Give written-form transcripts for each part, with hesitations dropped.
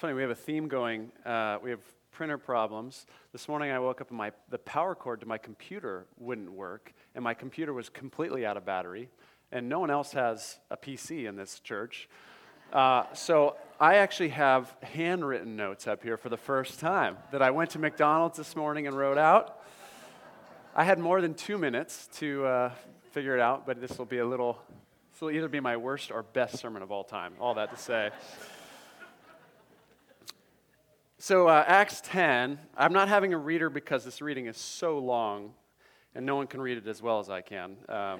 funny, we have a theme going. We have printer problems. This morning I woke up and the power cord to my computer wouldn't work, and my computer was completely out of battery, and no one else has a PC in this church. So I actually have handwritten notes up here for the first time that I went to McDonald's this morning and wrote out. I had more than 2 minutes to figure it out, but this will either be my worst or best sermon of all time, all that to say. So Acts 10, I'm not having a reader because this reading is so long, and no one can read it as well as I can.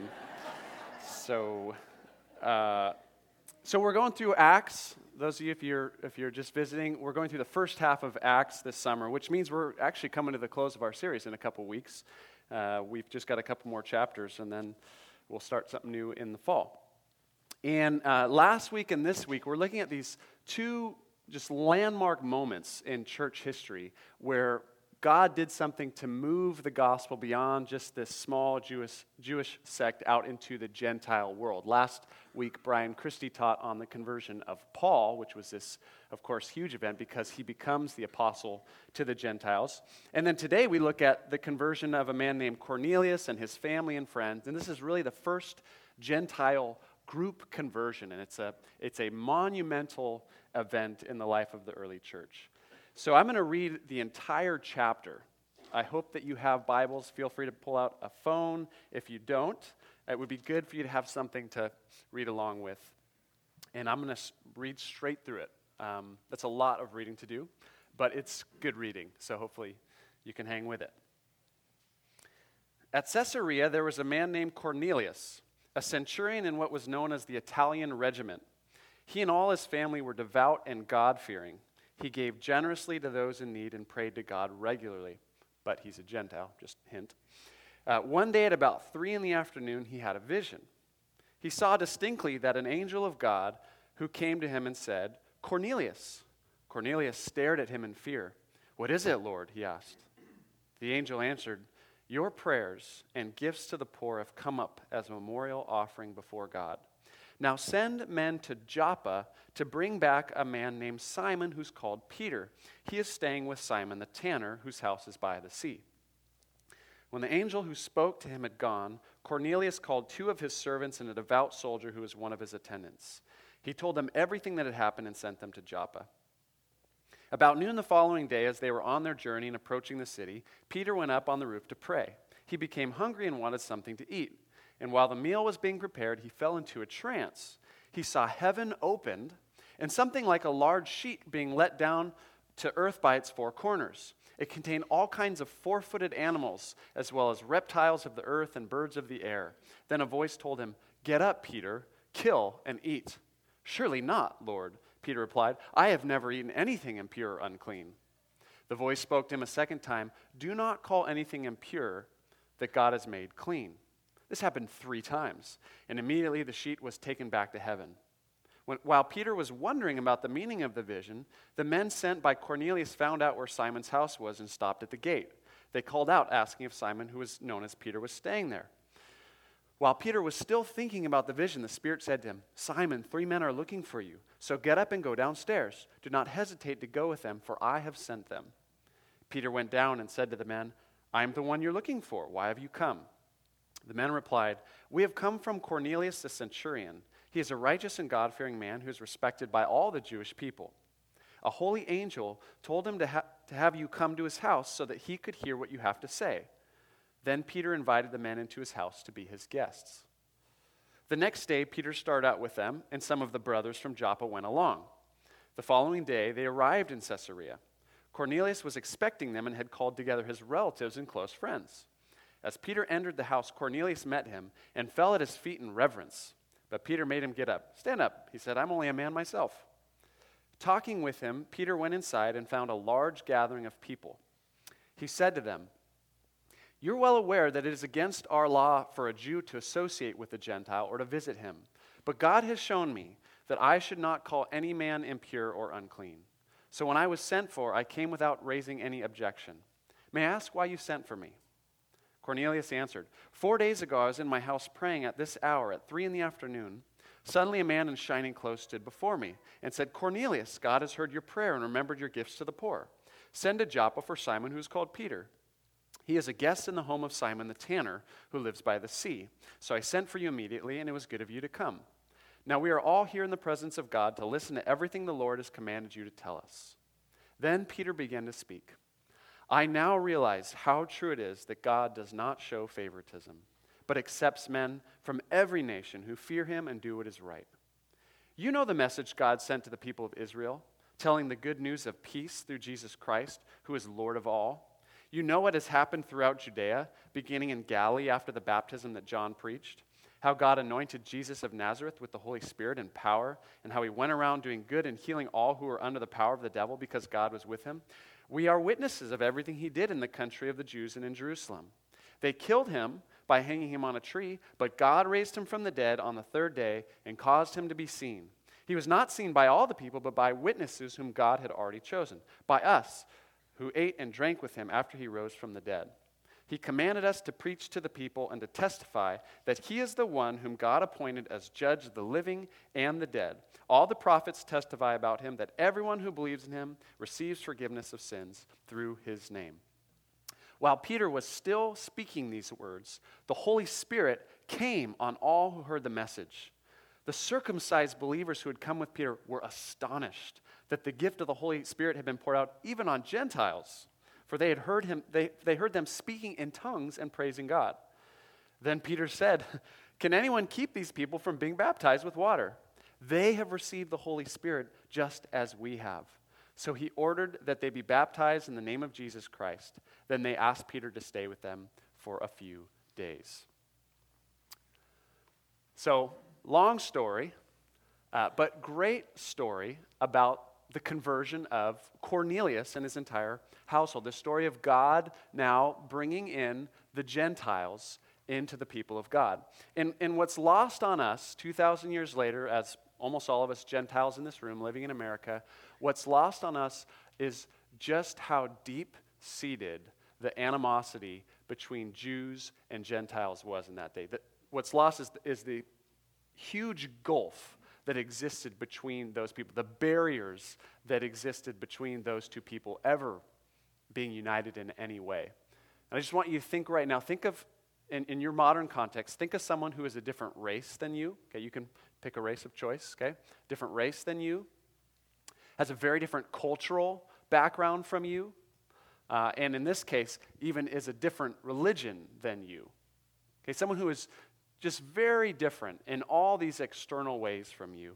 So we're going through Acts. Those of you, if you're just visiting, we're going through the first half of Acts this summer, which means we're actually coming to the close of our series in a couple weeks. We've just got a couple more chapters, and then we'll start something new in the fall. And last week and this week, we're looking at these two just landmark moments in church history where God did something to move the gospel beyond just this small Jewish sect out into the Gentile world. Last week, Brian Christie taught on the conversion of Paul, which was this, of course, huge event because he becomes the apostle to the Gentiles. And then today we look at the conversion of a man named Cornelius and his family and friends. And this is really the first Gentile group conversion, and it's a monumental event in the life of the early church. So I'm going to read the entire chapter. I hope that you have Bibles. Feel free to pull out a phone. If you don't, it would be good for you to have something to read along with. And I'm going to read straight through it. That's a lot of reading to do, but it's good reading, so hopefully you can hang with it. At Caesarea, there was a man named Cornelius, a centurion in what was known as the Italian regiment. He and all his family were devout and God-fearing. He gave generously to those in need and prayed to God regularly. But he's a Gentile, just hint. One day at about 3 p.m, he had a vision. He saw distinctly that an angel of God who came to him and said, "Cornelius." Cornelius stared at him in fear. "What is it, Lord?" he asked. The angel answered, "Your prayers and gifts to the poor have come up as a memorial offering before God. Now send men to Joppa to bring back a man named Simon who's called Peter. He is staying with Simon the tanner, whose house is by the sea." When the angel who spoke to him had gone, Cornelius called 2 of his servants and a devout soldier who was one of his attendants. He told them everything that had happened and sent them to Joppa. About noon the following day, as they were on their journey and approaching the city, Peter went up on the roof to pray. He became hungry and wanted something to eat. And while the meal was being prepared, he fell into a trance. He saw heaven opened and something like a large sheet being let down to earth by its 4 corners. It contained all kinds of 4-footed animals, as well as reptiles of the earth and birds of the air. Then a voice told him, "Get up, Peter, kill and eat." "Surely not, Lord," Peter replied. "I have never eaten anything impure or unclean." The voice spoke to him a second time, "Do not call anything impure that God has made clean." This happened 3 times, and immediately the sheet was taken back to heaven. While Peter was wondering about the meaning of the vision, the men sent by Cornelius found out where Simon's house was and stopped at the gate. They called out, asking if Simon, who was known as Peter, was staying there. While Peter was still thinking about the vision, the Spirit said to him, "Simon, 3 men are looking for you, so get up and go downstairs. Do not hesitate to go with them, for I have sent them." Peter went down and said to the men, "I am the one you're looking for. Why have you come?" The men replied, "We have come from Cornelius the centurion. He is a righteous and God-fearing man who is respected by all the Jewish people. A holy angel told him to have you come to his house so that he could hear what you have to say." Then Peter invited the men into his house to be his guests. The next day, Peter started out with them, and some of the brothers from Joppa went along. The following day, they arrived in Caesarea. Cornelius was expecting them and had called together his relatives and close friends. As Peter entered the house, Cornelius met him and fell at his feet in reverence. But Peter made him get up. "Stand up," he said. "I'm only a man myself." Talking with him, Peter went inside and found a large gathering of people. He said to them, "You're well aware that it is against our law for a Jew to associate with a Gentile or to visit him. But God has shown me that I should not call any man impure or unclean. So when I was sent for, I came without raising any objection. May I ask why you sent for me?" Cornelius answered, 4 days ago I was in my house praying at this hour, at 3 p.m. Suddenly a man in shining clothes stood before me and said, 'Cornelius, God has heard your prayer and remembered your gifts to the poor. Send to Joppa for Simon, who is called Peter. He is a guest in the home of Simon the tanner, who lives by the sea. So I sent for you immediately, and it was good of you to come. Now we are all here in the presence of God to listen to everything the Lord has commanded you to tell us.' Then Peter began to speak. 'I now realize how true it is that God does not show favoritism, but accepts men from every nation who fear him and do what is right. You know the message God sent to the people of Israel, telling the good news of peace through Jesus Christ, who is Lord of all. You know what has happened throughout Judea, beginning in Galilee after the baptism that John preached, how God anointed Jesus of Nazareth with the Holy Spirit and power, and how he went around doing good and healing all who were under the power of the devil because God was with him. We are witnesses of everything he did in the country of the Jews and in Jerusalem. They killed him by hanging him on a tree, but God raised him from the dead on the third day and caused him to be seen. He was not seen by all the people, but by witnesses whom God had already chosen, by us, who ate and drank with him after he rose from the dead. He commanded us to preach to the people and to testify that he is the one whom God appointed as judge of the living and the dead. All the prophets testify about him, that everyone who believes in him receives forgiveness of sins through his name.' While Peter was still speaking these words, the Holy Spirit came on all who heard the message. The circumcised believers who had come with Peter were astonished that the gift of the Holy Spirit had been poured out even on Gentiles, for they had heard him. They heard them speaking in tongues and praising God. Then Peter said, 'Can anyone keep these people from being baptized with water? They have received the Holy Spirit just as we have.' So he ordered that they be baptized in the name of Jesus Christ. Then they asked Peter to stay with them for a few days." So, long story, but great story about the conversion of Cornelius and his entire household. The story of God now bringing in the Gentiles into the people of God. And what's lost on us 2,000 years later, as almost all of us Gentiles in this room living in America, what's lost on us is just how deep-seated the animosity between Jews and Gentiles was in that day. What's lost is the huge gulf that existed between those people, the barriers that existed between those two people ever being united in any way. And I just want you to think right now, think of, in your modern context, think of someone who is a different race than you. Okay, you can pick a race of choice, okay? Different race than you, has a very different cultural background from you, and in this case, even is a different religion than you. Okay, someone who is just very different in all these external ways from you.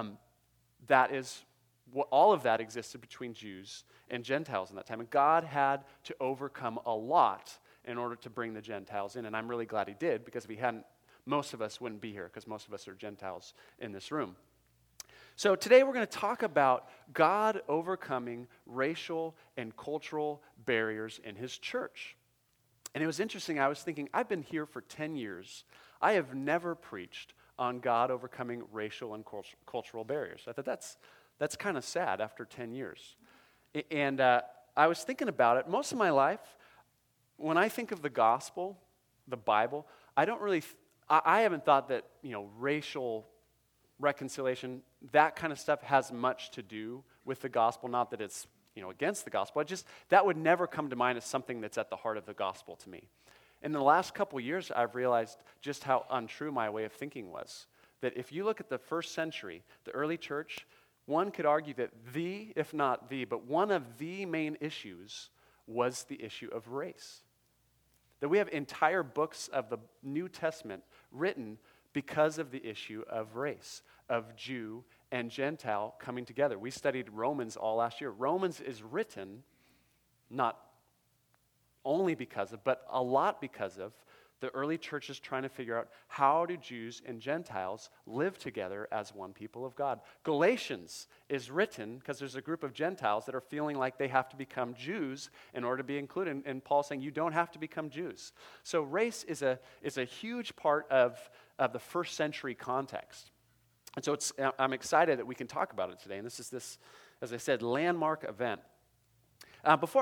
All of that existed between Jews and Gentiles in that time. And God had to overcome a lot in order to bring the Gentiles in. And I'm really glad he did, because if he hadn't, most of us wouldn't be here, because most of us are Gentiles in this room. So today we're going to talk about God overcoming racial and cultural barriers in his church. And it was interesting, I was thinking, I've been here for 10 years. I have never preached on God overcoming racial and cultural barriers. I thought that's kind of sad after 10 years. And I was thinking about it. Most of my life, when I think of the gospel, the Bible, I haven't thought that, racial reconciliation, that kind of stuff has much to do with the gospel. Not that it's, against the gospel. That would never come to mind as something that's at the heart of the gospel to me. In the last couple years, I've realized just how untrue my way of thinking was. That if you look at the first century, the early church, one could argue that if not but one of the main issues was the issue of race. That we have entire books of the New Testament written because of the issue of race, of Jew and Gentile coming together. We studied Romans all last year. Romans is written not only because of, but a lot because of, the early churches trying to figure out how do Jews and Gentiles live together as one people of God. Galatians is written because there's a group of Gentiles that are feeling like they have to become Jews in order to be included. And Paul's saying you don't have to become Jews. So race is a huge part of the first century context. And so I'm excited that we can talk about it today. And this is as I said, landmark event. Before I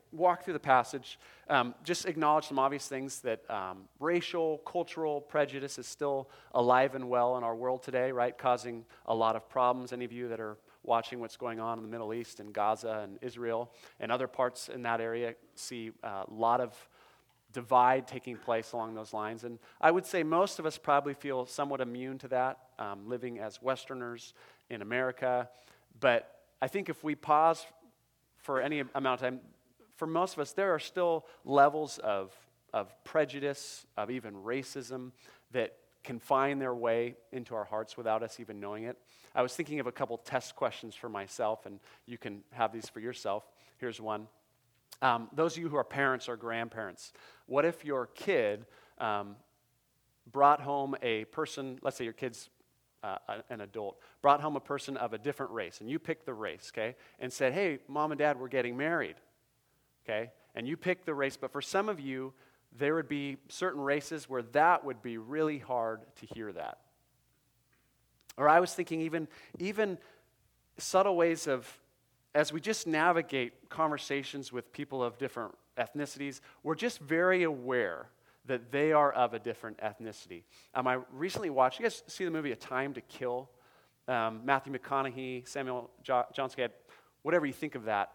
walk through the passage, just acknowledge some obvious things that racial, cultural prejudice is still alive and well in our world today, right? Causing a lot of problems. Any of you that are watching what's going on in the Middle East and Gaza and Israel and other parts in that area see a lot of divide taking place along those lines. And I would say most of us probably feel somewhat immune to that, living as Westerners in America. But I think if we pause for any amount of time, for most of us, there are still levels of prejudice, of even racism that can find their way into our hearts without us even knowing it. I was thinking of a couple test questions for myself, and you can have these for yourself. Here's one. Those of you who are parents or grandparents, what if your kid brought home a person, let's say your kid's an adult, brought home a person of a different race, and you picked the race, okay, and said, hey, Mom and Dad, we're getting married, okay, and you picked the race, but for some of you, there would be certain races where that would be really hard to hear that. Or I was thinking even subtle ways of, as we just navigate conversations with people of different ethnicities, we're just very aware that they are of a different ethnicity. I recently watched, you guys see the movie A Time to Kill? Matthew McConaughey, Samuel Johnson, whatever you think of that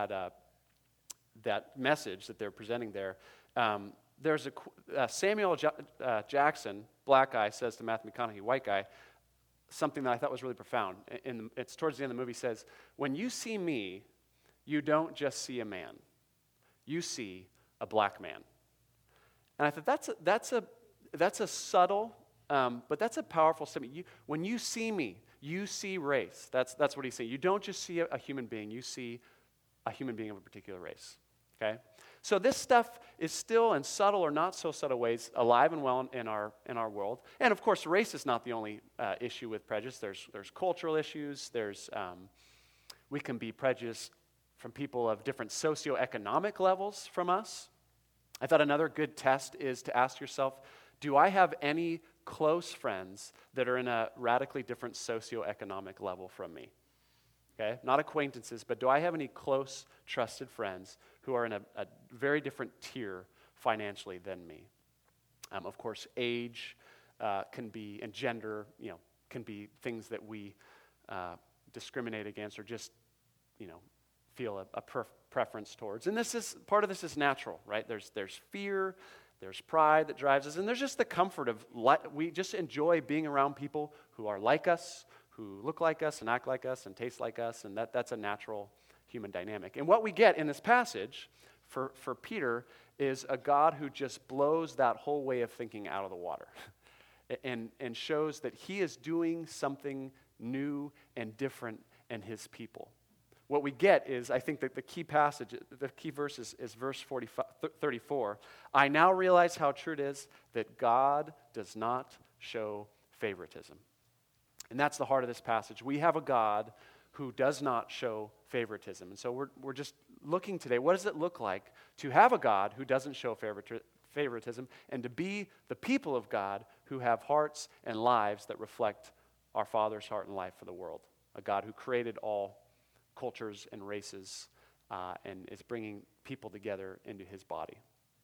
message that they're presenting there. There's Samuel Jackson, black guy, says to Matthew McConaughey, white guy, something that I thought was really profound. It's towards the end of the movie. Says, when you see me, you don't just see a man. You see a black man. And I thought that's a subtle, but that's a powerful statement. When you see me, you see race. That's what he's saying. You don't just see a human being. You see a human being of a particular race. Okay? So this stuff is still in subtle or not so subtle ways alive and well in our world. And of course, race is not the only issue with prejudice. There's cultural issues. We can be prejudiced from people of different socioeconomic levels from us. I thought another good test is to ask yourself, do I have any close friends that are in a radically different socioeconomic level from me? Okay, not acquaintances, but do I have any close, trusted friends who are in a very different tier financially than me? Of course, age can be, and gender, can be things that we discriminate against or just, feel a preference towards. And part of this is natural, right? There's fear, there's pride that drives us, and there's just the comfort of we just enjoy being around people who are like us, who look like us and act like us and taste like us, and that's a natural human dynamic. And what we get in this passage for Peter is a God who just blows that whole way of thinking out of the water and shows that he is doing something new and different in his people. What we get is, I think that the key verse is verse 34. I now realize how true it is that God does not show favoritism. And that's the heart of this passage. We have a God who does not show favoritism. And so we're just looking today, what does it look like to have a God who doesn't show favoritism and to be the people of God who have hearts and lives that reflect our Father's heart and life for the world. A God who created all cultures and races and is bringing people together into his body.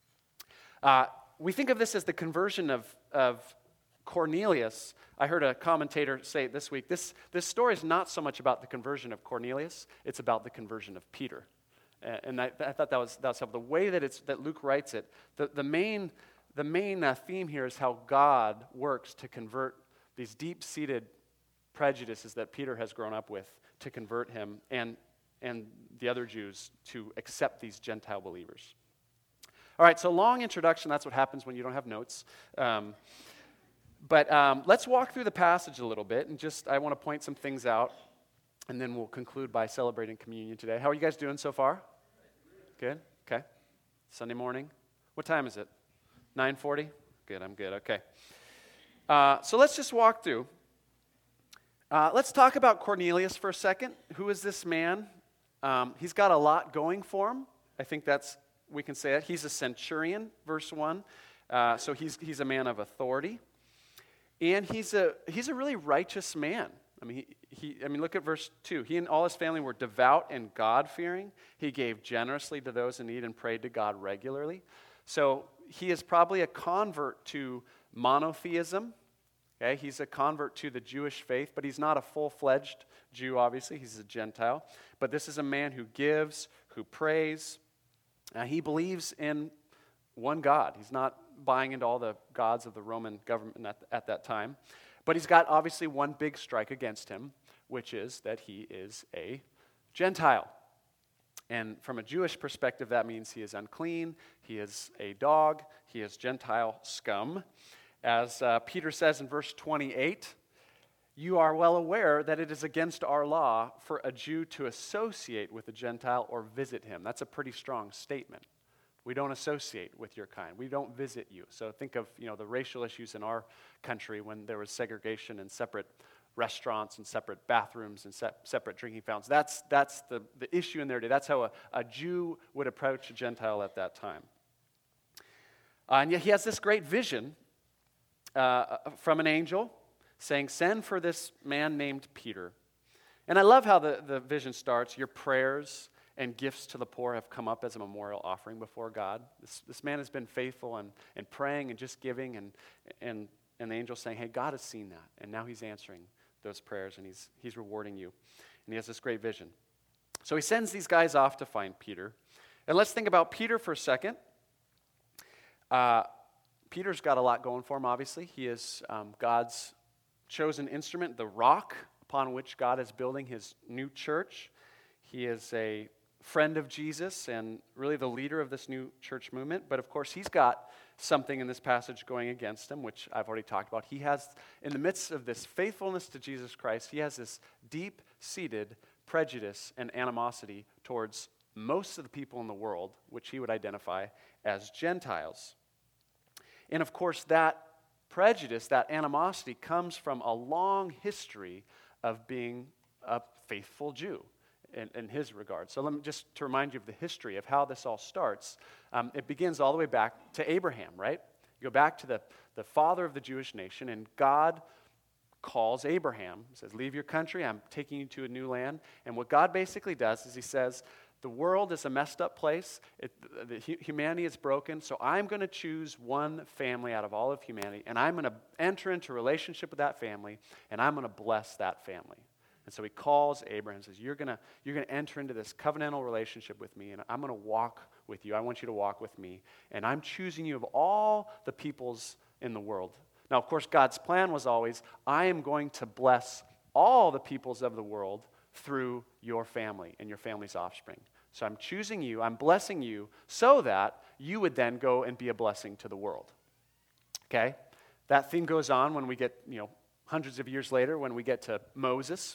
We think of this as the conversion of Cornelius. I heard a commentator say it this week, this story is not so much about the conversion of Cornelius, it's about the conversion of Peter. And I thought that was helpful. The way that Luke writes it, the main theme here is how God works to convert these deep-seated prejudices that Peter has grown up with, to convert him and the other Jews to accept these Gentile believers. All right, so long introduction. That's what happens when you don't have notes. But let's walk through the passage a little bit, and I want to point some things out, and then we'll conclude by celebrating communion today. How are you guys doing so far? Good? Okay. Sunday morning. What time is it? 9:40? Good, I'm good. Okay. So let's just walk through. Let's talk about Cornelius for a second. Who is this man? He's got a lot going for him. I think we can say that. He's a centurion, verse 1. So he's a man of authority. And he's a really righteous man. I mean, look at verse 2. He and all his family were devout and God-fearing. He gave generously to those in need and prayed to God regularly. So he is probably a convert to monotheism. Okay, he's a convert to the Jewish faith, but he's not a full-fledged Jew, obviously. He's a Gentile. But this is a man who gives, who prays. He believes in one God. He's not buying into all the gods of the Roman government at that time. But he's got, obviously, one big strike against him, which is that he is a Gentile. And from a Jewish perspective, that means he is unclean, he is a dog, he is Gentile scum. As Peter says in verse 28, you are well aware that it is against our law for a Jew to associate with a Gentile or visit him. That's a pretty strong statement. We don't associate with your kind. We don't visit you. So think of, the racial issues in our country when there was segregation and separate restaurants and separate bathrooms and separate drinking fountains. That's the issue in their day. That's how a Jew would approach a Gentile at that time. And yet he has this great vision from an angel saying, send for this man named Peter. And I love how the vision starts. Your prayers and gifts to the poor have come up as a memorial offering before God. This man has been faithful and praying and just giving, and the angel saying, hey, God has seen that, and now he's answering those prayers, and he's rewarding you. And he has this great vision. So he sends these guys off to find Peter. And let's think about Peter for a second. Peter's got a lot going for him, obviously. He is God's chosen instrument, the rock upon which God is building his new church. He is a friend of Jesus and really the leader of this new church movement. But of course, he's got something in this passage going against him, which I've already talked about. He has, in the midst of this faithfulness to Jesus Christ, he has this deep-seated prejudice and animosity towards most of the people in the world, which he would identify as Gentiles. And of course, that prejudice, that animosity, comes from a long history of being a faithful Jew in his regard. So let me just to remind you of the history of how this all starts. It begins all the way back to Abraham, right? You go back to the father of the Jewish nation, and God calls Abraham. He says, leave your country, I'm taking you to a new land. And what God basically does is he says, the world is a messed up place. Humanity is broken, so I'm going to choose one family out of all of humanity, and I'm going to enter into a relationship with that family, and I'm going to bless that family. And so he calls Abraham and says, you're going to enter into this covenantal relationship with me, and I'm going to walk with you. I want you to walk with me, and I'm choosing you of all the peoples in the world. Now, of course, God's plan was always, I am going to bless all the peoples of the world through your family and your family's offspring. So I'm choosing you, I'm blessing you, so that you would then go and be a blessing to the world. Okay? That theme goes on when we get, hundreds of years later, when we get to Moses.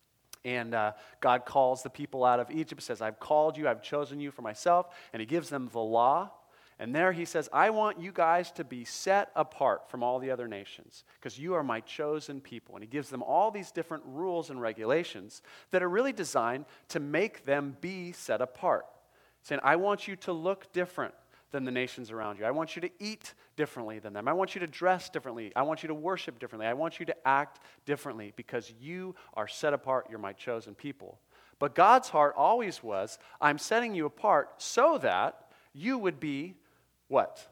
And God calls the people out of Egypt, says, I've called you, I've chosen you for myself. And he gives them the law. And there he says, I want you guys to be set apart from all the other nations because you are my chosen people. And he gives them all these different rules and regulations that are really designed to make them be set apart. Saying, I want you to look different than the nations around you. I want you to eat differently than them. I want you to dress differently. I want you to worship differently. I want you to act differently because you are set apart. You're my chosen people. But God's heart always was, I'm setting you apart so that you would be what?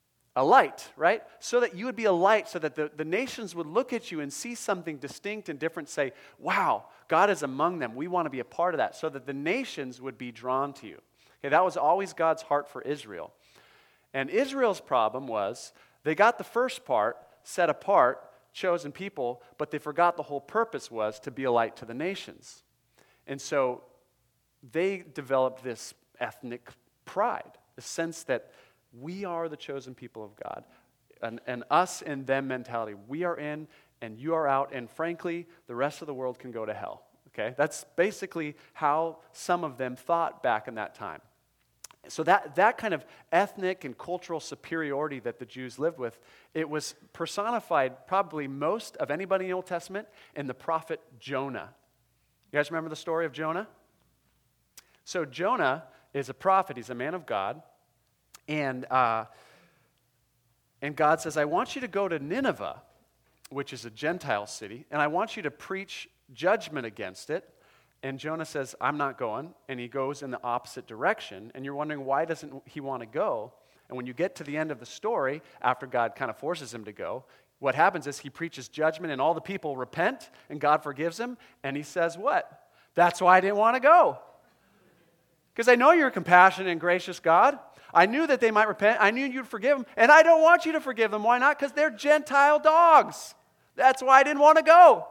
A light, right? So that you would be a light, so that the nations would look at you and see something distinct and different, say, wow, God is among them. We want to be a part of that, so that the nations would be drawn to you. Okay, that was always God's heart for Israel. And Israel's problem was they got the first part, set apart, chosen people, but they forgot the whole purpose was to be a light to the nations. And so they developed this ethnic pride, the sense that we are the chosen people of God, an us and them mentality. We are in and you are out, and frankly, the rest of the world can go to hell. Okay, that's basically how some of them thought back in that time. So that kind of ethnic and cultural superiority that the Jews lived with, it was personified probably most of anybody in the Old Testament in the prophet Jonah. You guys remember the story of Jonah? So Jonah is a prophet. He's a man of God. And God says, I want you to go to Nineveh, which is a Gentile city, and I want you to preach judgment against it. And Jonah says, I'm not going. And he goes in the opposite direction. And you're wondering, why doesn't he want to go? And when you get to the end of the story, after God kind of forces him to go, what happens is he preaches judgment and all the people repent and God forgives him. And he says what? That's why I didn't want to go. Because I know you're a compassionate and gracious God. I knew that they might repent. I knew you'd forgive them. And I don't want you to forgive them. Why not? Because they're Gentile dogs. That's why I didn't want to go.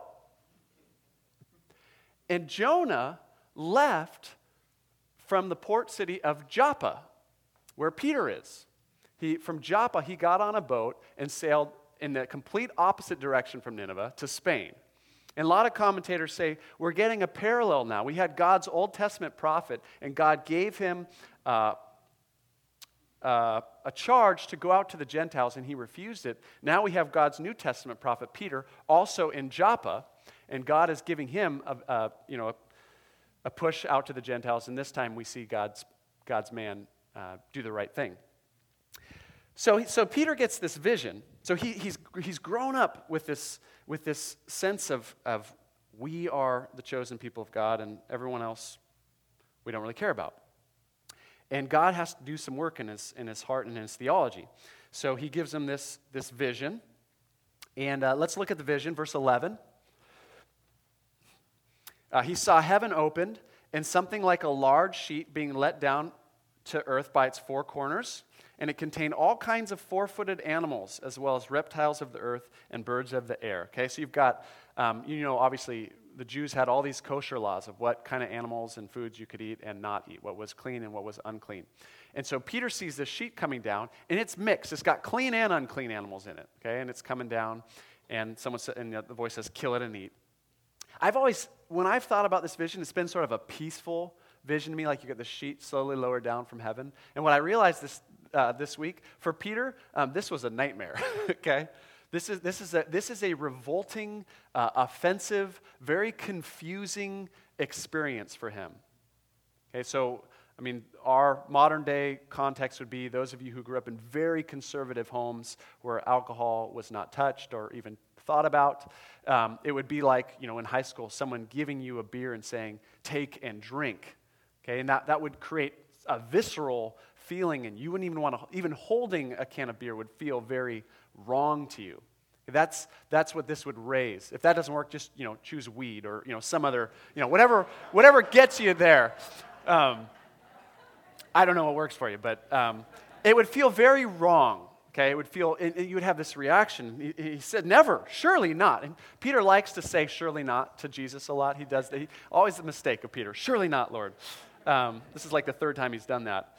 And Jonah left from the port city of Joppa, where Peter is. From Joppa, he got on a boat and sailed in the complete opposite direction from Nineveh to Spain. And a lot of commentators say, we're getting a parallel now. We had God's Old Testament prophet, and God gave him a charge to go out to the Gentiles, and he refused it. Now we have God's New Testament prophet, Peter, also in Joppa, and God is giving him a push out to the Gentiles, and this time we see God's man do the right thing. So Peter gets this vision. So he's grown up with this sense of we are the chosen people of God, and everyone else we don't really care about. And God has to do some work in his heart and in his theology. So he gives him this vision. And let's look at the vision, verse 11. He saw heaven opened and something like a large sheet being let down to earth by its four corners. And it contained all kinds of four-footed animals, as well as reptiles of the earth and birds of the air. Okay, so you've got, obviously, the Jews had all these kosher laws of what kind of animals and foods you could eat and not eat, what was clean and what was unclean. And so Peter sees this sheet coming down, and it's mixed. It's got clean and unclean animals in it, okay? And it's coming down, and the voice says, kill it and eat. When I've thought about this vision, it's been sort of a peaceful vision to me, like you get the sheet slowly lowered down from heaven. And what I realized this week, for Peter, this was a nightmare, okay? This is a revolting, offensive, very confusing experience for him. Okay, so, our modern day context would be those of you who grew up in very conservative homes where alcohol was not touched or even thought about. It would be like, in high school, someone giving you a beer and saying, take and drink. Okay, and that would create a visceral feeling, and you wouldn't even want to, even holding a can of beer would feel very wrong to you. That's what this would raise. If that doesn't work, just, choose weed or, some other, whatever gets you there. I don't know what works for you, but it would feel very wrong. Okay, it would feel, you would have this reaction. He said, never, surely not. And Peter likes to say surely not to Jesus a lot. He does that. Always the mistake of Peter. Surely not, Lord. This is like the third time he's done that.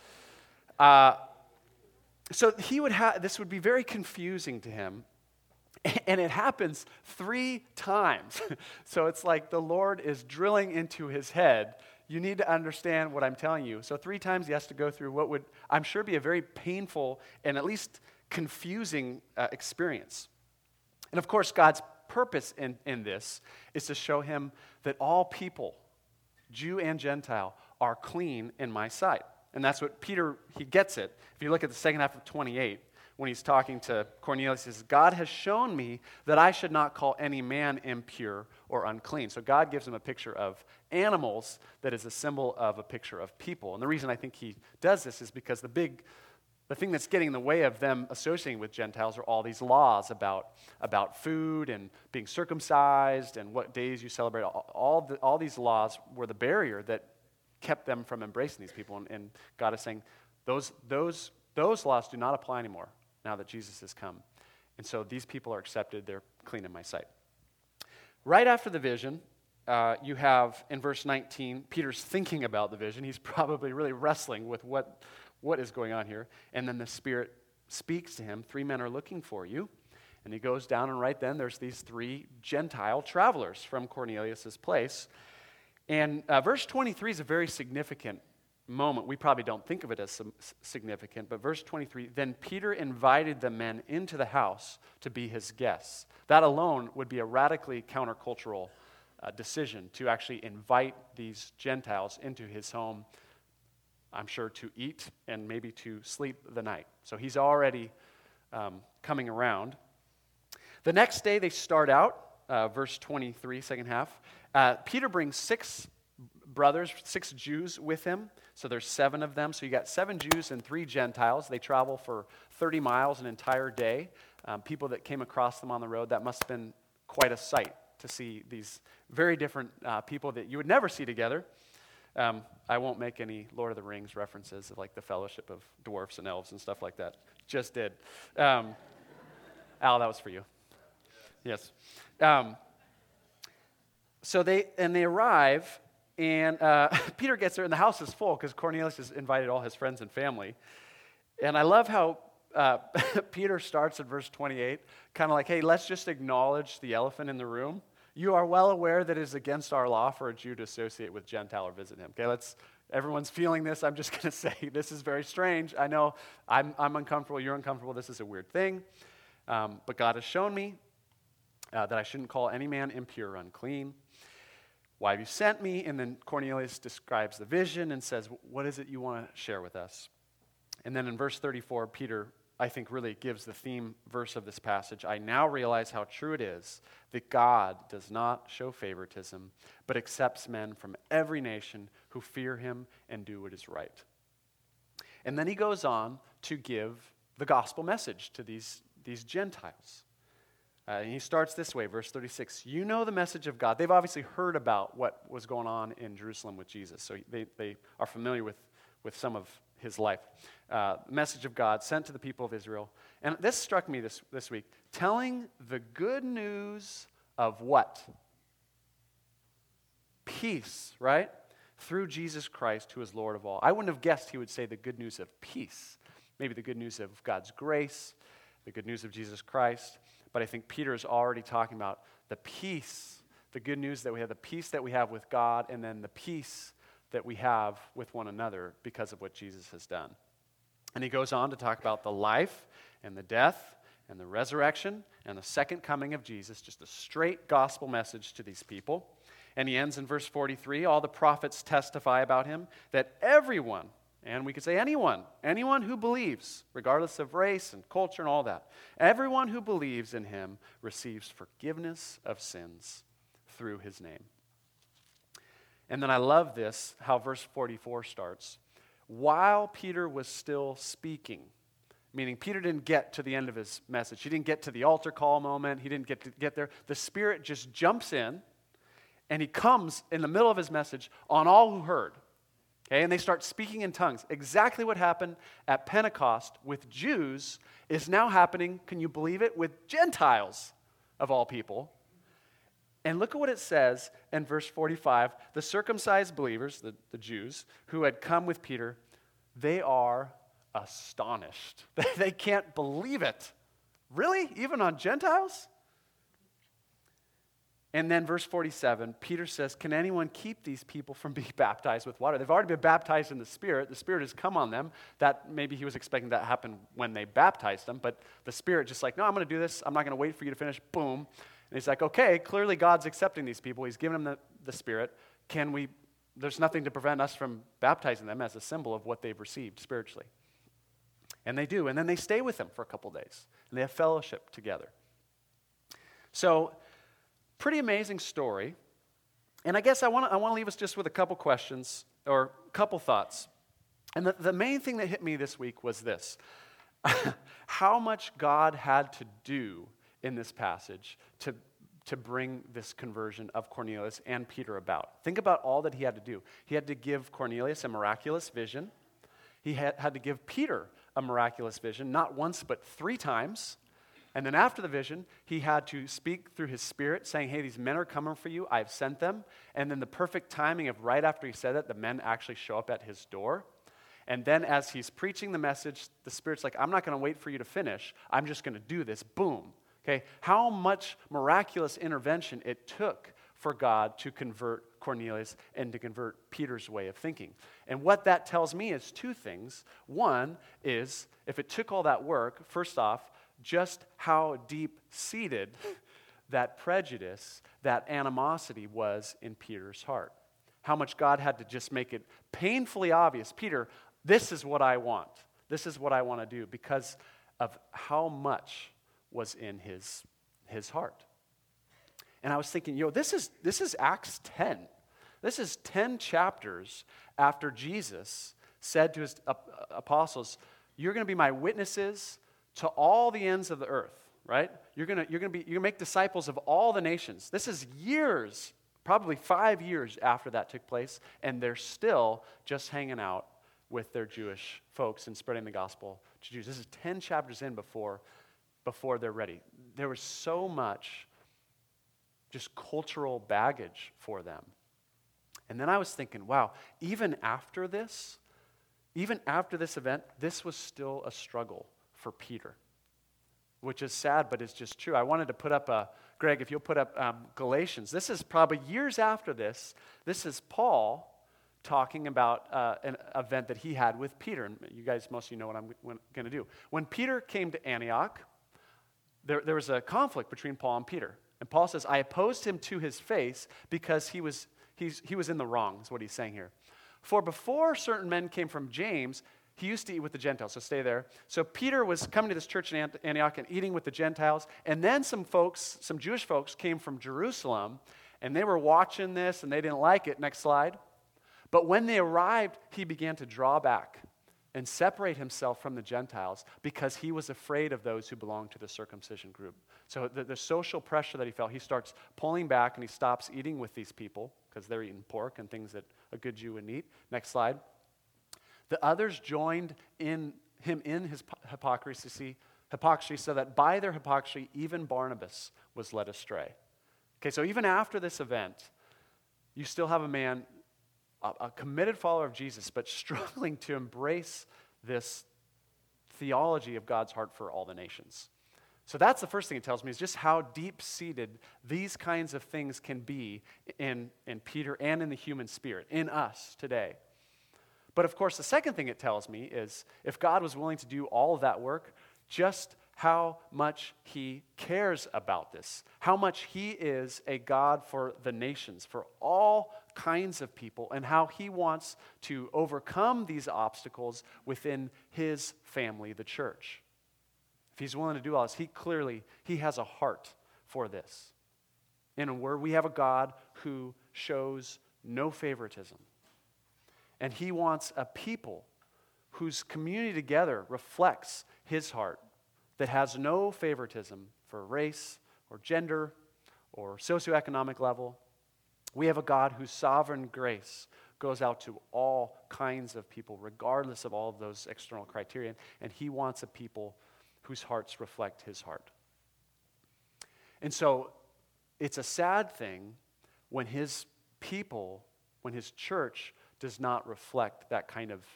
So this would be very confusing to him. And it happens 3 times. So it's like the Lord is drilling into his head. You need to understand what I'm telling you. So 3 times he has to go through what would, I'm sure, be a very painful and at least confusing experience. And of course, God's purpose in this is to show him that all people, Jew and Gentile, are clean in my sight. And that's what Peter, he gets it. If you look at the second half of 28, when he's talking to Cornelius, he says, God has shown me that I should not call any man impure or unclean. So God gives him a picture of animals that is a symbol of a picture of people. And the reason I think he does this is because the thing that's getting in the way of them associating with Gentiles are all these laws about food and being circumcised and what days you celebrate. All these laws were the barrier that kept them from embracing these people. And God is saying, those laws do not apply anymore now that Jesus has come. And so these people are accepted. They're clean in my sight. Right after the vision, you have, in verse 19, Peter's thinking about the vision. He's probably really wrestling with what is going on here. And then the Spirit speaks to him. 3 men are looking for you. And he goes down, and right then there's these 3 Gentile travelers from Cornelius' place. And verse 23 is a very significant moment. We probably don't think of it as significant, but verse 23, then Peter invited the men into the house to be his guests. That alone would be a radically countercultural decision to actually invite these Gentiles into his home, I'm sure to eat and maybe to sleep the night. So he's already coming around. The next day they start out, verse 23, second half. Peter brings 6 brothers, 6 Jews with him. So there's 7 of them. So you got 7 Jews and 3 Gentiles. They travel for 30 miles an entire day. People that came across them on the road, that must have been quite a sight to see these very different people that you would never see together. I won't make any Lord of the Rings references of like the fellowship of dwarfs and elves and stuff like that. Just did. Al, that was for you. Yes. So they arrive, and Peter gets there, and the house is full because Cornelius has invited all his friends and family. And I love how Peter starts at verse 28, kind of like, hey, let's just acknowledge the elephant in the room. You are well aware that it is against our law for a Jew to associate with Gentile or visit him. Okay, everyone's feeling this. I'm just going to say this is very strange. I know I'm uncomfortable. You're uncomfortable. This is a weird thing. But God has shown me that I shouldn't call any man impure or unclean. Why have you sent me? And then Cornelius describes the vision and says, what is it you want to share with us? And then in verse 34, Peter, I think, really gives the theme verse of this passage. I now realize how true it is that God does not show favoritism, but accepts men from every nation who fear him and do what is right. And then he goes on to give the gospel message to these Gentiles. And he starts this way, verse 36. You know the message of God. They've obviously heard about what was going on in Jerusalem with Jesus, so they are familiar with some of his life. Message of God sent to the people of Israel. And this struck me this week. Telling the good news of what? Peace, right? Through Jesus Christ, who is Lord of all. I wouldn't have guessed he would say the good news of peace. Maybe the good news of God's grace, the good news of Jesus Christ. But I think Peter is already talking about the peace, the good news that we have, the peace that we have with God, and then the peace that we have with one another because of what Jesus has done. And he goes on to talk about the life and the death and the resurrection and the second coming of Jesus, just a straight gospel message to these people. And he ends in verse 43, all the prophets testify about him, that everyone, and we could say anyone who believes, regardless of race and culture and all that, everyone who believes in him receives forgiveness of sins through his name. And then I love this, how verse 44 starts. While Peter was still speaking, meaning Peter didn't get to the end of his message. He didn't get to the altar call moment. He didn't get there. The Spirit just jumps in, and he comes in the middle of his message on all who heard. Okay, and they start speaking in tongues. Exactly what happened at Pentecost with Jews is now happening, can you believe it, with Gentiles of all people. And look at what it says in verse 45. The circumcised believers, the Jews, who had come with Peter, they are astonished. They can't believe it. Really? Even on Gentiles? And then verse 47, Peter says, can anyone keep these people from being baptized with water? They've already been baptized in the Spirit. The Spirit has come on them. That maybe he was expecting that to happen when they baptized them, but the Spirit just like, no, I'm going to do this. I'm not going to wait for you to finish. Boom. And he's like, okay, clearly God's accepting these people. He's given them the Spirit. There's nothing to prevent us from baptizing them as a symbol of what they've received spiritually. And they do. And then they stay with him for a couple days. And they have fellowship together. So, pretty amazing story. And I guess I want to leave us just with a couple questions or a couple thoughts. And the main thing that hit me this week was this. How much God had to do in this passage to bring this conversion of Cornelius and Peter about. Think about all that he had to do. He had to give Cornelius a miraculous vision. He had to give Peter a miraculous vision, not once but 3 times. And then after the vision, he had to speak through his Spirit, saying, hey, these men are coming for you. I've sent them. And then the perfect timing of right after he said that, the men actually show up at his door. And then as he's preaching the message, the Spirit's like, I'm not going to wait for you to finish. I'm just going to do this. Boom. Okay, how much miraculous intervention it took for God to convert Cornelius and to convert Peter's way of thinking. And what that tells me is 2 things. One is, if it took all that work, first off, just how deep-seated that prejudice, that animosity was in Peter's heart. How much God had to just make it painfully obvious. Peter, this is what I want. This is what I want to do because of how much was in his heart. And I was thinking, this is Acts 10. This is 10 chapters after Jesus said to his apostles, you're going to be my witnesses to all the ends of the earth, right? You're going to make disciples of all the nations. This is years, probably 5 years after that took place, and they're still just hanging out with their Jewish folks and spreading the gospel to Jews. This is 10 chapters in before they're ready. There was so much just cultural baggage for them. And then I was thinking, wow, even after this event, this was still a struggle for Peter, which is sad, but it's just true. I wanted to put up Greg, if you'll put up Galatians. This is probably years after this. This is Paul talking about an event that he had with Peter. And you guys, most of you know what I'm going to do. When Peter came to Antioch, there was a conflict between Paul and Peter. And Paul says, I opposed him to his face because he was in the wrong, is what he's saying here. For before certain men came from James, he used to eat with the Gentiles, so stay there. So Peter was coming to this church in Antioch and eating with the Gentiles, and then some Jewish folks came from Jerusalem, and they were watching this, and they didn't like it. Next slide. But when they arrived, he began to draw back and separate himself from the Gentiles because he was afraid of those who belonged to the circumcision group. So the social pressure that he felt, he starts pulling back and he stops eating with these people because they're eating pork and things that a good Jew would eat. Next slide. The others joined him in his hypocrisy so that by their hypocrisy, even Barnabas was led astray. Okay, so even after this event, you still have a man, a committed follower of Jesus, but struggling to embrace this theology of God's heart for all the nations. So that's the first thing it tells me, is just how deep-seated these kinds of things can be in Peter and in the human spirit, in us today. But of course, the second thing it tells me is if God was willing to do all of that work, just how much he cares about this, how much he is a God for the nations, for all kinds of people, and how he wants to overcome these obstacles within his family, the church. If he's willing to do all this, he has a heart for this. In a word, we have a God who shows no favoritism. And he wants a people whose community together reflects his heart, that has no favoritism for race or gender or socioeconomic level. We have a God whose sovereign grace goes out to all kinds of people, regardless of all of those external criteria. And he wants a people whose hearts reflect his heart. And so it's a sad thing when his people, when his church does not reflect that kind of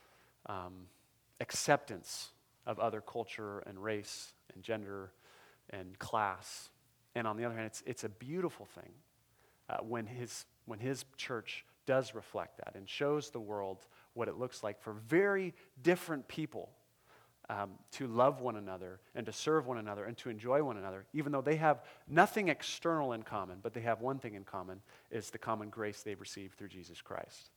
acceptance of other culture and race and gender and class. And on the other hand, it's a beautiful thing when his church does reflect that and shows the world what it looks like for very different people to love one another and to serve one another and to enjoy one another, even though they have nothing external in common, but they have one thing in common, is the common grace they've received through Jesus Christ.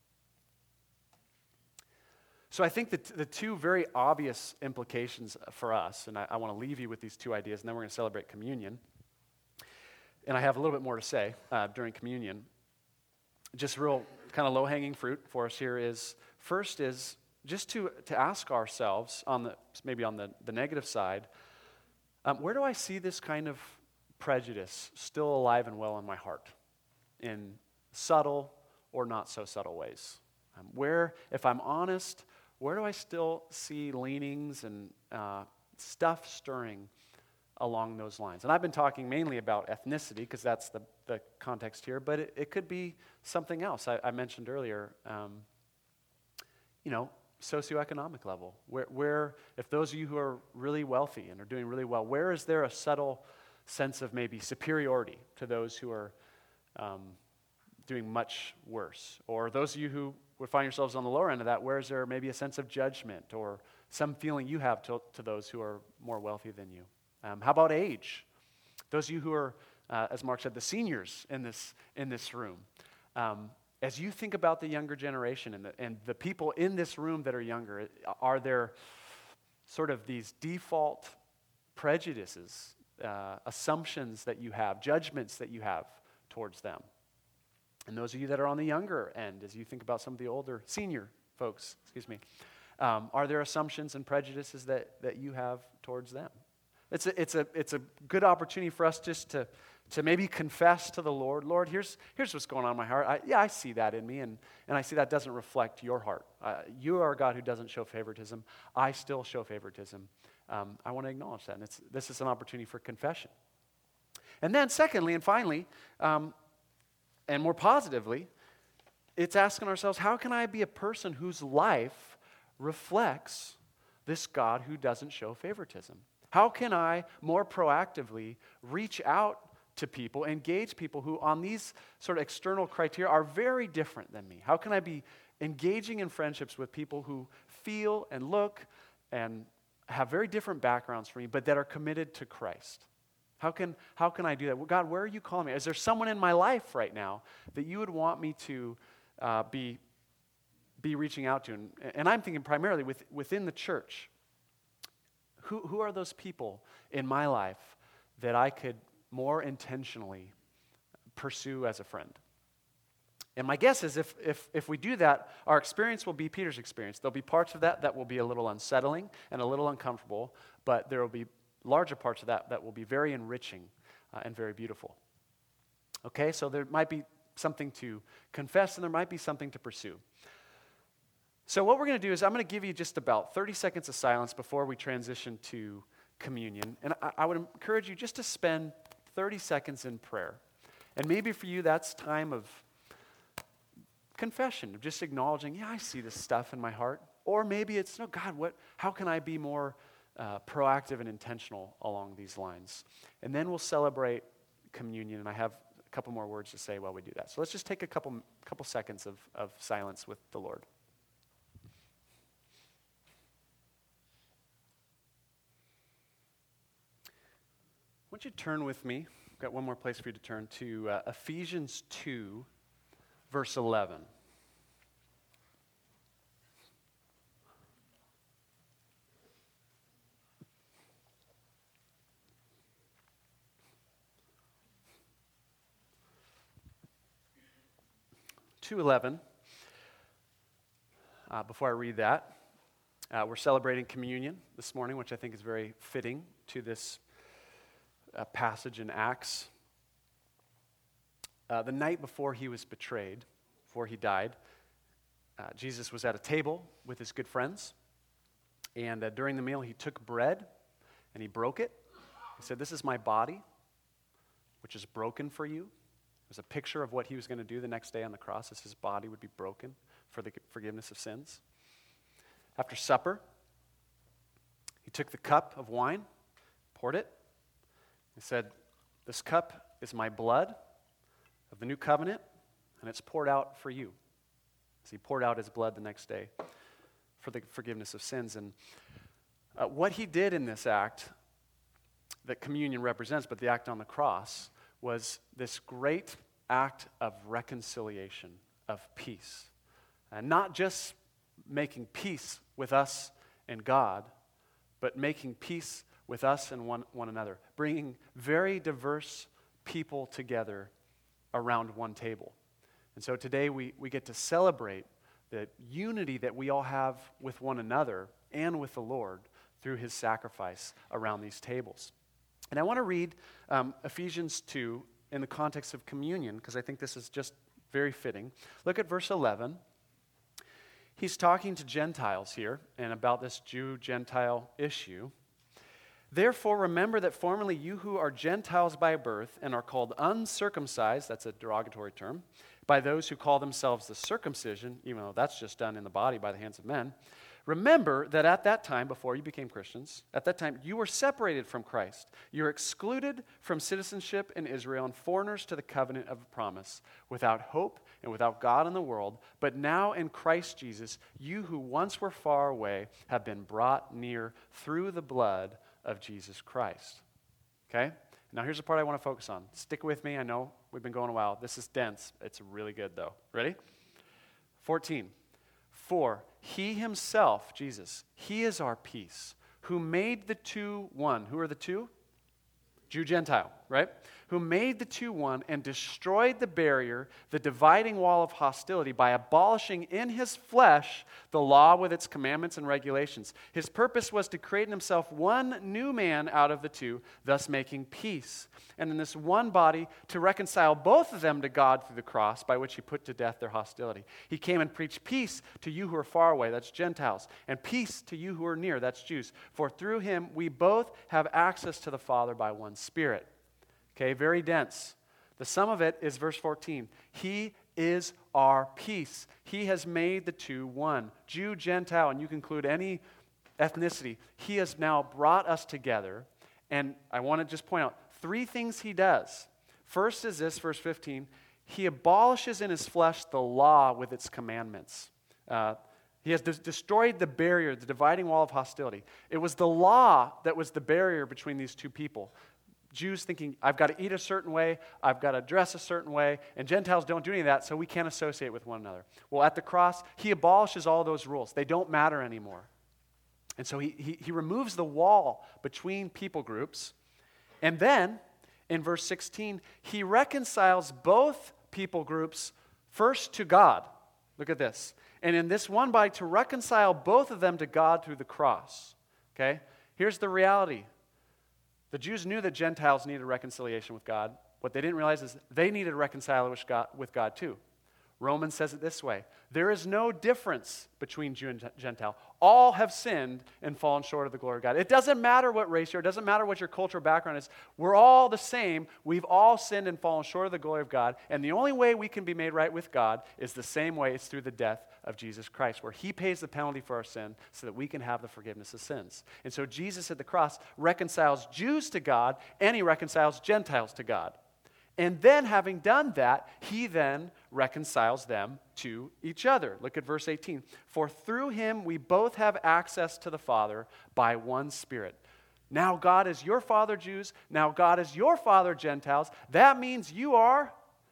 So I think that the two very obvious implications for us, and I want to leave you with these two ideas, and then we're going to celebrate communion. And I have a little bit more to say during communion. Just real kind of low-hanging fruit for us here is, first is just to ask ourselves, maybe on the negative side, where do I see this kind of prejudice still alive and well in my heart, in subtle or not so subtle ways? Where, if I'm honest, where do I still see leanings and stuff stirring along those lines? And I've been talking mainly about ethnicity because that's the context here, but it could be something else. I mentioned earlier, socioeconomic level. Where, if those of you who are really wealthy and are doing really well, where is there a subtle sense of maybe superiority to those who are doing much worse? Or those of you who would find yourselves on the lower end of that, where is there maybe a sense of judgment or some feeling you have to those who are more wealthy than you? How about age? Those of you who are, as Mark said, the seniors in this room. As you think about the younger generation and the people in this room that are younger, are there sort of these default prejudices assumptions that you have, judgments that you have towards them. And those of you that are on the younger end, as you think about some of the older, senior folks, are there assumptions and prejudices that you have towards them? It's a good opportunity for us just to maybe confess to the Lord, Lord, here's what's going on in my heart. I see that in me, and I see that doesn't reflect your heart. You are a God who doesn't show favoritism. I still show favoritism. I want to acknowledge that, and this is an opportunity for confession. And then secondly and finally, and more positively, it's asking ourselves, how can I be a person whose life reflects this God who doesn't show favoritism? How can I more proactively reach out to people, engage people who on these sort of external criteria are very different than me? How can I be engaging in friendships with people who feel and look and have very different backgrounds from me, but that are committed to Christ? How can I do that? Well, God, where are you calling me? Is there someone in my life right now that you would want me to be reaching out to? And I'm thinking primarily within the church. Who are those people in my life that I could more intentionally pursue as a friend? And my guess is if we do that, our experience will be Peter's experience. There'll be parts of that will be a little unsettling and a little uncomfortable, but there will be larger parts of that will be very enriching and very beautiful. Okay, so there might be something to confess and there might be something to pursue. So what we're going to do is I'm going to give you just about 30 seconds of silence before we transition to communion. And I would encourage you just to spend 30 seconds in prayer. And maybe for you that's time of confession, of just acknowledging, yeah, I see this stuff in my heart. Or maybe it's, no, God, how can I be more proactive and intentional along these lines? And then we'll celebrate communion, and I have a couple more words to say while we do that. So let's just take a couple seconds of silence with the Lord. Why don't you turn with me, I've got one more place for you to turn, to Ephesians 2, verse 11. Before I read that, we're celebrating communion this morning, which I think is very fitting to this passage in Acts. The night before he was betrayed, before he died, Jesus was at a table with his good friends, and during the meal he took bread and he broke it. He said, "This is my body, which is broken for you." It was a picture of what he was going to do the next day on the cross, as his body would be broken for the forgiveness of sins. After supper, he took the cup of wine, poured it. He said, "This cup is my blood of the new covenant, and it's poured out for you." So he poured out his blood the next day for the forgiveness of sins. And what he did in this act that communion represents, but the act on the cross, was this great act of reconciliation, of peace. And not just making peace with us and God, but making peace with us and one another, bringing very diverse people together around one table. And so today we get to celebrate the unity that we all have with one another and with the Lord through his sacrifice around these tables. And I want to read Ephesians 2 in the context of communion, because I think this is just very fitting. Look at verse 11. He's talking to Gentiles here and about this Jew-Gentile issue. "Therefore, remember that formerly you who are Gentiles by birth and are called uncircumcised," that's a derogatory term, "by those who call themselves the circumcision," even though that's just done in the body by the hands of men. "Remember that at that time, before you became Christians, at that time you were separated from Christ. You were excluded from citizenship in Israel and foreigners to the covenant of promise, without hope and without God in the world. But now in Christ Jesus, you who once were far away have been brought near through the blood of Jesus Christ." Okay? Now here's the part I want to focus on. Stick with me. I know we've been going a while. This is dense. It's really good though. Ready? 14. "For he himself," Jesus, "he is our peace, who made the two one." Who are the two? Jew, Gentile, right? Who made the two one and destroyed the barrier, the dividing wall of hostility, by abolishing in his flesh the law with its commandments and regulations. His purpose was to create in himself one new man out of the two, thus making peace. And in this one body to reconcile both of them to God through the cross, by which he put to death their hostility. He came and preached peace to you who are far away, that's Gentiles, and peace to you who are near, that's Jews. For through him we both have access to the Father by one Spirit. Okay, very dense. The sum of it is verse 14. He is our peace. He has made the two one. Jew, Gentile, and you can include any ethnicity. He has now brought us together. And I want to just point out three things he does. First is this, verse 15. He abolishes in his flesh the law with its commandments. He has destroyed the barrier, the dividing wall of hostility. It was the law that was the barrier between these two people. Jews thinking, I've got to eat a certain way, I've got to dress a certain way, and Gentiles don't do any of that, so we can't associate with one another. Well, at the cross, he abolishes all those rules. They don't matter anymore. And so he removes the wall between people groups. And then, in verse 16, he reconciles both people groups first to God. Look at this. And in this one body, to reconcile both of them to God through the cross. Okay? Here's the reality. The Jews knew that Gentiles needed reconciliation with God. What they didn't realize is they needed to reconcile with God too. Romans says it this way. There is no difference between Jew and Gentile. All have sinned and fallen short of the glory of God. It doesn't matter what race you're, it doesn't matter what your cultural background is. We're all the same. We've all sinned and fallen short of the glory of God. And the only way we can be made right with God is the same way. It's through the death of Jesus Christ, where he pays the penalty for our sin so that we can have the forgiveness of sins. And so Jesus at the cross reconciles Jews to God, and he reconciles Gentiles to God. And then, having done that, he then reconciles them to each other. Look at verse 18. For through him we both have access to the Father by one Spirit. Now God is your Father, Jews. Now God is your Father, Gentiles. That means you are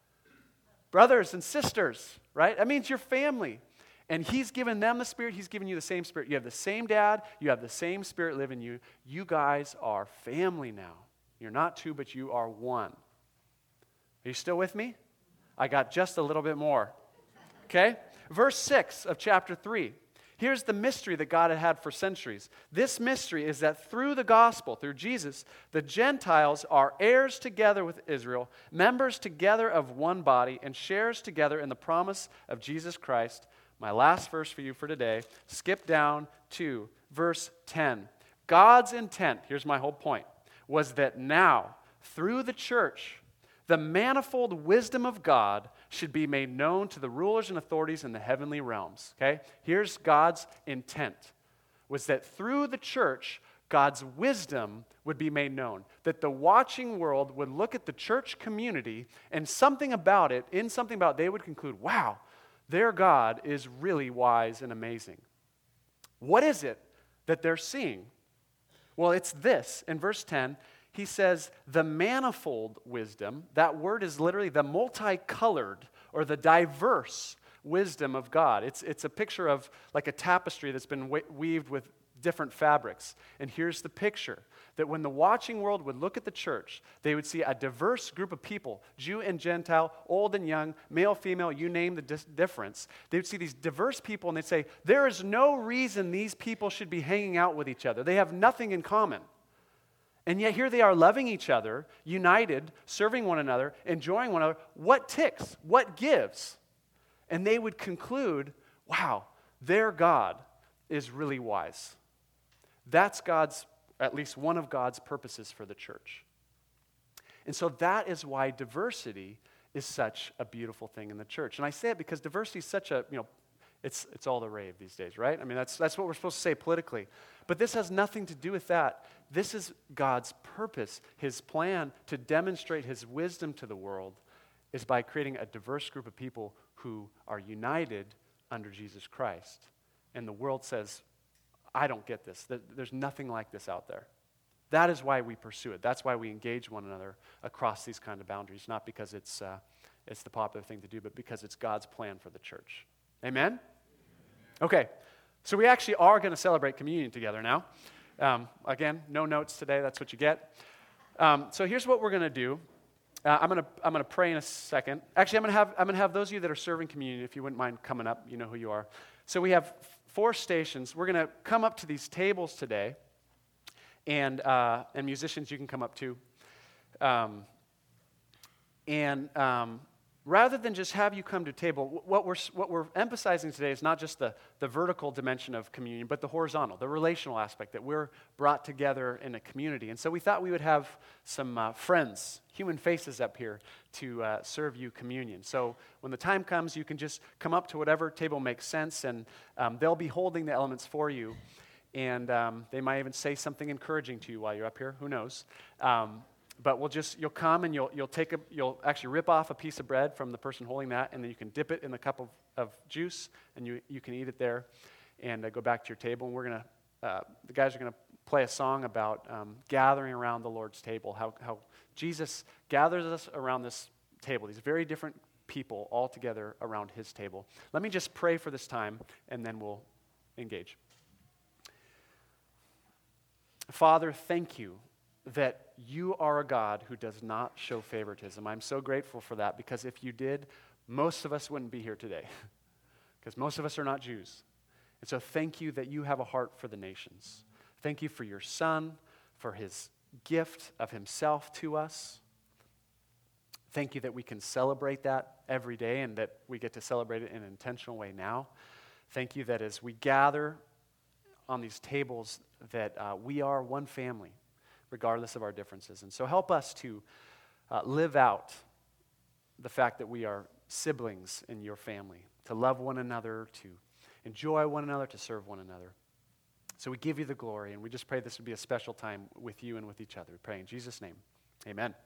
brothers and sisters, right? That means you're family. And he's given them the Spirit. He's given you the same Spirit. You have the same dad. You have the same Spirit live in you. You guys are family now. You're not two, but you are one. Are you still with me? I got just a little bit more. Okay? Verse 6 of chapter 3. Here's the mystery that God had for centuries. This mystery is that through the gospel, through Jesus, the Gentiles are heirs together with Israel, members together of one body, and shares together in the promise of Jesus Christ. My last verse for you for today, skip down to verse 10. God's intent, here's my whole point, was that now, through the church, the manifold wisdom of God should be made known to the rulers and authorities in the heavenly realms. Okay? Here's God's intent, was that through the church, God's wisdom would be made known. That the watching world would look at the church community and something about it, they would conclude, wow, their God is really wise and amazing. What is it that they're seeing? Well, it's this. In verse 10, he says, the manifold wisdom, that word is literally the multicolored or the diverse wisdom of God. It's a picture of like a tapestry that's been weaved with different fabrics. And here's the picture, that when the watching world would look at the church, they would see a diverse group of people, Jew and Gentile, old and young, male, female, you name the difference. They would see these diverse people and they'd say, there is no reason these people should be hanging out with each other. They have nothing in common. And yet here they are loving each other, united, serving one another, enjoying one another. What ticks? What gives? And they would conclude, wow, their God is really wise. That's at least one of God's purposes for the church. And so that is why diversity is such a beautiful thing in the church. And I say it because diversity is such a, it's all the rave these days, right? I mean, that's what we're supposed to say politically. But this has nothing to do with that. This is God's purpose, his plan to demonstrate his wisdom to the world is by creating a diverse group of people who are united under Jesus Christ. And the world says, I don't get this. There's nothing like this out there. That is why we pursue it. That's why we engage one another across these kind of boundaries, not because it's the popular thing to do, but because it's God's plan for the church. Amen? Okay, so we actually are going to celebrate communion together now. Again, no notes today. That's what you get. So here's what we're going to do. I'm gonna pray in a second. Actually, I'm gonna have those of you that are serving communion, if you wouldn't mind coming up. You know who you are. So we have 4 stations. We're gonna come up to these tables today, and musicians, you can come up too. Rather than just have you come to a table, what we're emphasizing today is not just the vertical dimension of communion, but the horizontal, the relational aspect, that we're brought together in a community. And so we thought we would have some friends, human faces up here to serve you communion. So when the time comes, you can just come up to whatever table makes sense, and they'll be holding the elements for you. And they might even say something encouraging to you while you're up here. Who knows? But you'll come and you'll actually rip off a piece of bread from the person holding that, and then you can dip it in the cup of juice, and you can eat it there, and go back to your table. And the guys are gonna play a song about gathering around the Lord's table, how Jesus gathers us around this table, these very different people all together around his table. Let me just pray for this time, and then we'll engage. Father, thank you that you are a God who does not show favoritism. I'm so grateful for that, because if you did, most of us wouldn't be here today, because most of us are not Jews. And so thank you that you have a heart for the nations. Thank you for your Son, for his gift of himself to us. Thank you that we can celebrate that every day, and that we get to celebrate it in an intentional way now. Thank you that as we gather on these tables, that we are one family, regardless of our differences. And so help us to live out the fact that we are siblings in your family, to love one another, to enjoy one another, to serve one another. So we give you the glory, and we just pray this would be a special time with you and with each other. We pray in Jesus' name. Amen.